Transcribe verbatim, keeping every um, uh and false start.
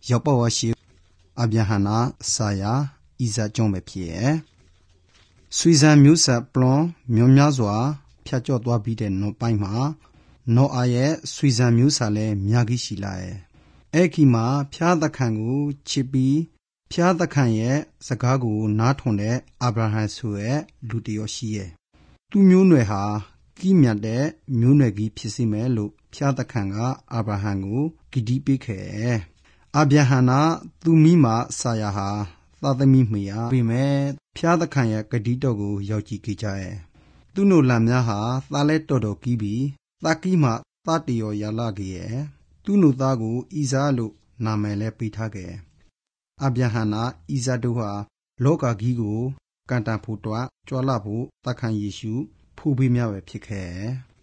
ရောက်ပါဝရှိအဗျာဟနာဆာယာဣဇာကြောင့်ပဲဖြစ်ရဲ့ဆွေဇန်မျိုးဆက်ပလွန်မြောများစွာဖြတ်ကျော်သွားပြီးတဲ့နောက်ပိုင်းမှာနော်အာရဲ့ဆွေဇန်မျိုးစာလဲမြာကြီးရှိလာရဲ့အဲ့ဒီမှာဖျားသခင်ကိုချစ်ပြီးဖျားသခင်ရဲ့စကားကိုနားထွန်တဲ့အာဗြဟံဆိုရဲ့လူတယောက်ရှိရဲ့သူမျိုးနွယ်ဟာကြီးမြတ်တဲ့မျိုးနွယ်ကြီးဖြစ်စီမယ်လို့ဖျားသခင်ကအာဗြဟံကိုဂတိပေးခဲ့အာဗြဟံနာသူမိမဆာယာဟာသာသမီမယားပြီးမဲ့ဖျားသခင်ရဲ့ဂတိတော်ကိုရောက်ကြည့်ကြရဲ့သူ့နိုလံများဟာသားလဲတော်တော်ကြီးပြီးတာကီမှသားတရော်ရလာကြီးရဲ့သူ့နိုသားကိုဣဇာလို့နာမည်လဲပေးထားခဲ့အာဗြဟံနာဣဇာတို့ဟာလောကကြီးကိုကန်တန်ဖို့တွားကြွားလာဖို့တခင်ယေရှုဖူးပေးများပဲဖြစ်ခဲ့